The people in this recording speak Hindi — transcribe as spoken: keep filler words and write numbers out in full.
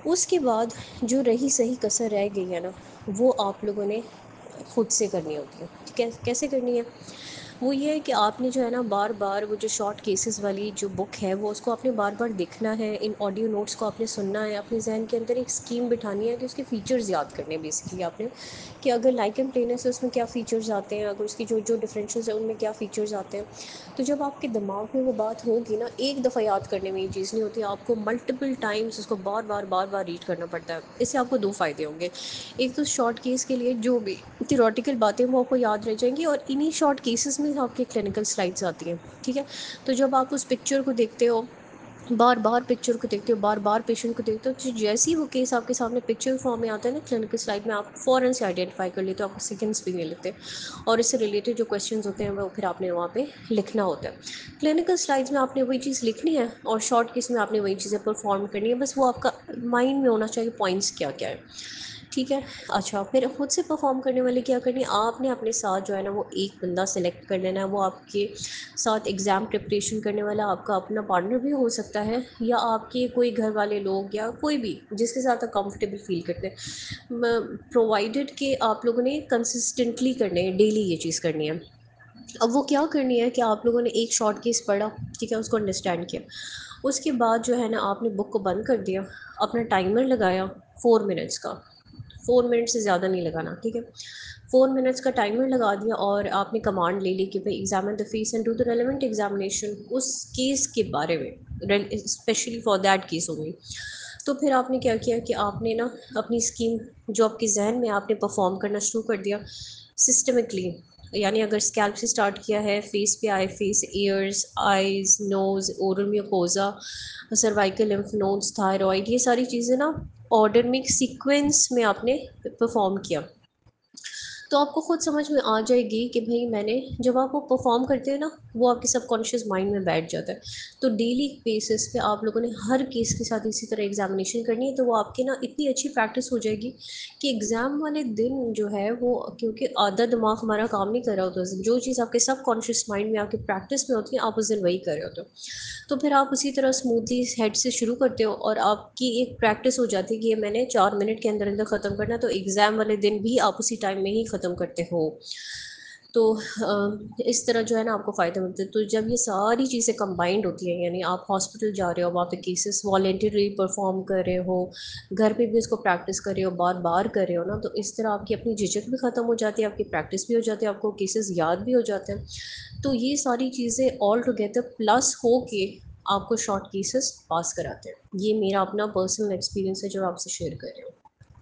उसके बाद जो रही सही कसर रह गई है ना, वो आप लोगों ने खुद से करनी होती है। कैसे कैसे करनी है? वो ये है कि आपने जो है ना बार बार वो जो शॉर्ट केसेस वाली जो बुक है वो उसको आपने बार बार देखना है, इन ऑडियो नोट्स को आपने सुनना है, अपने जहन के अंदर एक स्कीम बिठानी है कि उसके फीचर्स याद करने हैं बेसिकली आपने, कि अगर लाइक एंड प्लेनेस है उसमें क्या फ़ीचर्स आते हैं, अगर उसकी जो जो डिफरेंशियल्स है उनमें क्या फ़ीचर्स आते हैं। तो जब आपके दिमाग में वो बात होगी ना, एक दफ़ा याद करने में ये चीज़ नहीं होती, आपको मल्टीपल टाइम्स उसको बार बार बार बार रीड करना पड़ता है। इससे आपको दो फ़ायदे होंगे। एक तो शॉर्ट केस के लिए जो भी थियोरेटिकल बातें वो आपको याद रह जाएंगी, और इन्हीं शॉर्ट केसेस में आपके क्लिनिकल स्लाइड्स आती हैं। ठीक है, तो जब आप उस पिक्चर को देखते हो, बार बार पिक्चर को देखते हो, बार बार पेशेंट को देखते हो, तो जैसे ही वो केस आपके सामने पिक्चर फॉर्म में आता है ना क्लिनिकल स्लाइड में, आप फ़ौरन से आइडेंटिफाई कर लेते हो, आपको सेकंड्स भी नहीं लगते, और इससे रिलेटेड जो क्वेश्चंस होते हैं वो फिर आपने वहाँ पे लिखना होता है। क्लिनिकल स्लाइड्स में आपने वही चीज़ लिखनी है, और शॉर्ट केस में आपने वही चीज़ें परफॉर्म करनी है, बस वो आपका माइंड में होना चाहिए पॉइंट्स क्या क्या है। ठीक है। अच्छा, फिर खुद से परफॉर्म करने वाले क्या करनी है, आपने अपने साथ जो है ना वो एक बंदा सेलेक्ट कर लेना है, वो आपके साथ एग्ज़ाम प्रिपरेशन करने वाला आपका अपना पार्टनर भी हो सकता है, या आपके कोई घर वाले लोग, या कोई भी जिसके साथ आप कंफर्टेबल फील करते हैं, प्रोवाइडेड कि आप लोगों ने कंसिस्टेंटली करने हैं, डेली ये चीज़ करनी है। अब वो क्या करनी है कि आप लोगों ने एक शॉर्ट केस पढ़ा, ठीक है, उसको अंडरस्टैंड किया, उसके बाद जो है ना आपने बुक को बंद कर दिया, अपना टाइमर लगाया फोर मिनट्स का, फोर मिनट से ज़्यादा नहीं लगाना, ठीक है। फोर मिनट्स का टाइमर लगा दिया, और आपने कमांड ले ली कि भाई examine the fees and do the relevant examination, उस केस के बारे में, स्पेशली फॉर दैट केस होंगी। तो फिर आपने क्या किया कि आपने ना अपनी स्कीम जो आपके जहन में आपने परफॉर्म करना शुरू कर दिया सिस्टमिकली। यानी अगर स्कैल्प से स्टार्ट किया है, फेस पे आए, face, ears, eyes, nose, oral mucosa, cervical lymph nodes, thyroid, ये सारी चीज़ें ना ऑर्डर में सीक्वेंस में आपने परफॉर्म किया, तो आपको खुद समझ में आ जाएगी कि भाई मैंने, जब आप वो परफॉर्म करते हैं ना, वो आपके सबकॉन्शियस माइंड में बैठ जाता है। तो डेली बेसिस पे आप लोगों ने हर केस के साथ इसी तरह एग्जामिनेशन करनी है, तो वो आपके ना इतनी अच्छी प्रैक्टिस हो जाएगी कि एग्ज़ाम वाले दिन जो है वो, क्योंकि आधा दिमाग हमारा काम नहीं कर रहा होता, जो चीज़ आपके सबकॉन्शियस माइंड में आपके प्रैक्टिस में होती है आप उस दिन वही कर रहे होते हो। तो फिर आप उसी तरह स्मूथली हेड से शुरू करते हो, और आपकी एक प्रैक्टिस हो जाती है कि ये मैंने चार मिनट के अंदर अंदर ख़त्म करना, तो एग्ज़ाम वाले दिन भी आप उसी टाइम में ही ख़त्म करते हो। तो अ, इस तरह जो है ना आपको फ़ायदा मिलता है। तो जब ये सारी चीज़ें कंबाइंड होती हैं, यानी आप हॉस्पिटल जा रहे हो, वहाँ पे केसेस वॉलेंटरी परफॉर्म कर रहे हो, घर पे भी इसको प्रैक्टिस कर रहे हो, बार बार कर रहे हो ना, तो इस तरह आपकी अपनी झिझक भी ख़त्म हो जाती है, आपकी प्रैक्टिस भी हो जाती है, आपको केसेस याद भी हो जाते हैं। तो ये सारी चीज़ें ऑल टुगेदर प्लस हो के आपको शॉर्ट केसेस पास कराते हैं। ये मेरा अपना पर्सनल एक्सपीरियंस है जो आपसे शेयर कर रही हूँ।